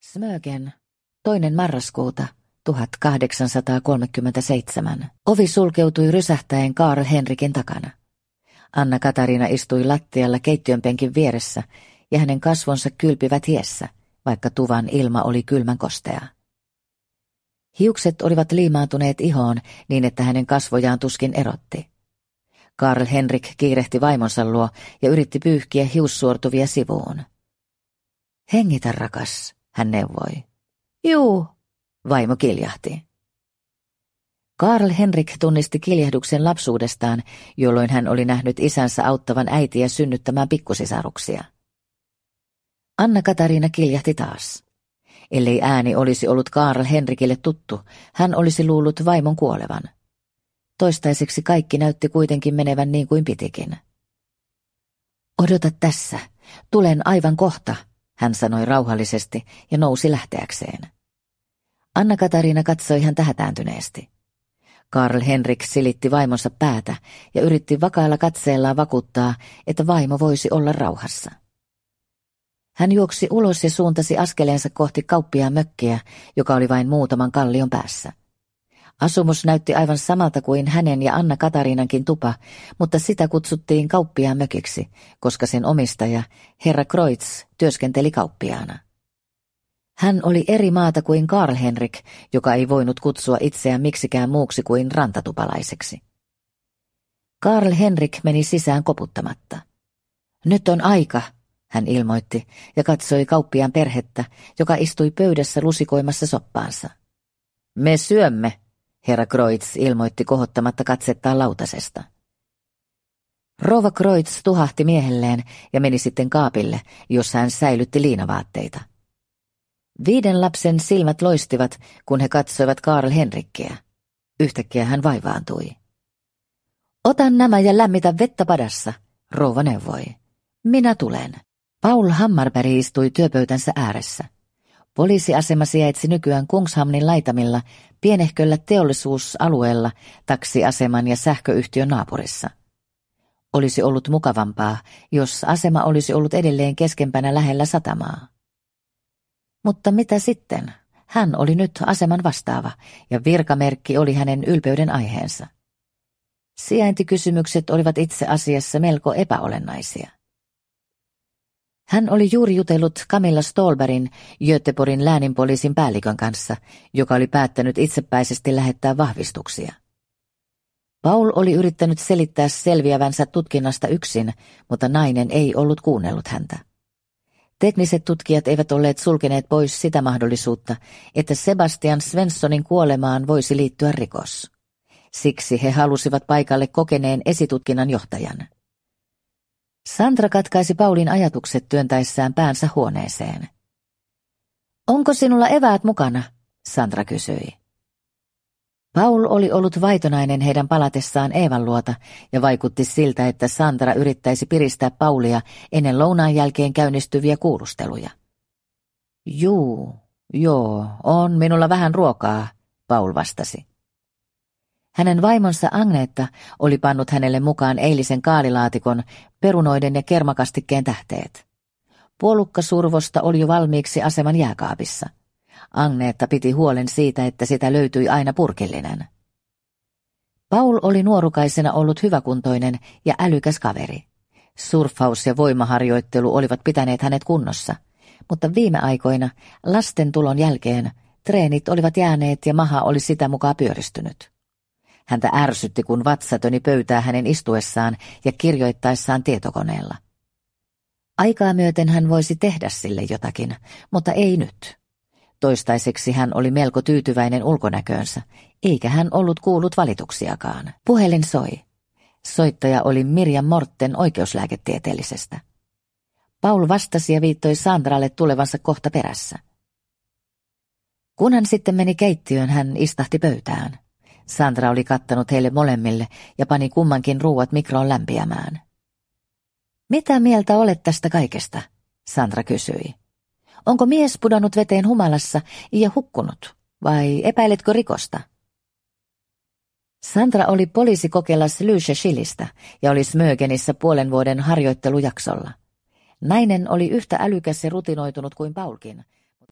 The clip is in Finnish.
Smögen, 2. marraskuuta 1837. Ovi sulkeutui rysähtäen Karl Henrikin takana. Anna-Katariina istui lattialla keittiönpenkin vieressä ja hänen kasvonsa kylpivät hiessä, vaikka tuvan ilma oli kylmän kostea. Hiukset olivat liimaantuneet ihoon niin, että hänen kasvojaan tuskin erotti. Karl Henrik kiirehti vaimonsa luo ja yritti pyyhkiä hiussuortuvia sivuun. Hengitä, rakas, hän neuvoi. Juu, vaimo kiljahti. Karl Henrik tunnisti kiljahduksen lapsuudestaan, jolloin hän oli nähnyt isänsä auttavan äitiä synnyttämään pikkusisaruksia. Anna-Katariina kiljahti taas. Ellei ääni olisi ollut Karl Henrikille tuttu, hän olisi luullut vaimon kuolevan. Toistaiseksi kaikki näytti kuitenkin menevän niin kuin pitikin. Odota tässä, tulen aivan kohta, hän sanoi rauhallisesti ja nousi lähteäkseen. Anna-Katariina katsoi häntä hätääntyneesti. Karl Henrik silitti vaimonsa päätä ja yritti vakaalla katseellaan vakuuttaa, että vaimo voisi olla rauhassa. Hän juoksi ulos ja suuntasi askeleensa kohti kauppiaan mökkiä, joka oli vain muutaman kallion päässä. Asumus näytti aivan samalta kuin hänen ja Anna-Katariinankin tupa, mutta sitä kutsuttiin kauppiaan mökiksi, koska sen omistaja, herra Kreutz, työskenteli kauppiaana. Hän oli eri maata kuin Karl Henrik, joka ei voinut kutsua itseään miksikään muuksi kuin rantatupalaiseksi. Karl Henrik meni sisään koputtamatta. Nyt on aika, hän ilmoitti ja katsoi kauppiaan perhettä, joka istui pöydässä lusikoimassa soppaansa. Me syömme, herra Kreutz ilmoitti kohottamatta katsettaan lautasesta. Rouva Kreutz tuhahti miehelleen ja meni sitten kaapille, jossa hän säilytti liinavaatteita. 5 lapsen silmät loistivat, kun he katsoivat Karl Henrikkiä. Yhtäkkiä hän vaivaantui. Ota nämä ja lämmitä vettä padassa, rouva neuvoi. Minä tulen. Paul Hammarberg istui työpöytänsä ääressä. Poliisiasema sijaitsi nykyään Kungshamnin laitamilla pienehköllä teollisuusalueella taksiaseman ja sähköyhtiön naapurissa. Olisi ollut mukavampaa, jos asema olisi ollut edelleen keskempänä lähellä satamaa. Mutta mitä sitten? Hän oli nyt aseman vastaava ja virkamerkki oli hänen ylpeyden aiheensa. Sijaintikysymykset olivat itse asiassa melko epäolennaisia. Hän oli juuri jutellut Camilla Stolbergin, Göteborgin lääninpoliisin päällikön kanssa, joka oli päättänyt itsepäisesti lähettää vahvistuksia. Paul oli yrittänyt selittää selviävänsä tutkinnasta yksin, mutta nainen ei ollut kuunnellut häntä. Tekniset tutkijat eivät olleet sulkeneet pois sitä mahdollisuutta, että Sebastian Svenssonin kuolemaan voisi liittyä rikos. Siksi he halusivat paikalle kokeneen esitutkinnan johtajan. Sandra katkaisi Paulin ajatukset työntäessään päänsä huoneeseen. Onko sinulla eväät mukana? Sandra kysyi. Paul oli ollut vaitonainen heidän palatessaan Eevan luota ja vaikutti siltä, että Sandra yrittäisi piristää Paulia ennen lounaan jälkeen käynnistyviä kuulusteluja. Joo, on minulla vähän ruokaa, Paul vastasi. Hänen vaimonsa Agneta oli pannut hänelle mukaan eilisen kaalilaatikon, perunoiden ja kermakastikkeen tähteet. Puolukkasurvosta oli jo valmiiksi aseman jääkaapissa. Agneta piti huolen siitä, että sitä löytyi aina purkillinen. Paul oli nuorukaisena ollut hyväkuntoinen ja älykäs kaveri. Surffaus ja voimaharjoittelu olivat pitäneet hänet kunnossa, mutta viime aikoina, lasten tulon jälkeen, treenit olivat jääneet ja maha oli sitä mukaan pyöristynyt. Häntä ärsytti, kun vatsa töni pöytää hänen istuessaan ja kirjoittaessaan tietokoneella. Aikaa myöten hän voisi tehdä sille jotakin, mutta ei nyt. Toistaiseksi hän oli melko tyytyväinen ulkonäköönsä, eikä hän ollut kuullut valituksiakaan. Puhelin soi. Soittaja oli Mirjam Morten oikeuslääketieteellisestä. Paul vastasi ja viittoi Sandralle tulevansa kohta perässä. Kun hän sitten meni keittiöön, hän istahti pöytään. Sandra oli kattanut heille molemmille ja pani kummankin ruuat mikroon lämpiämään. Mitä mieltä olet tästä kaikesta? Sandra kysyi. Onko mies pudonnut veteen humalassa ja hukkunut, vai epäiletkö rikosta? Sandra oli poliisikokelas Lysekilistä ja oli Smögenissä 5 vuoden harjoittelujaksolla. Nainen oli yhtä älykäs ja rutinoitunut kuin Paulkin,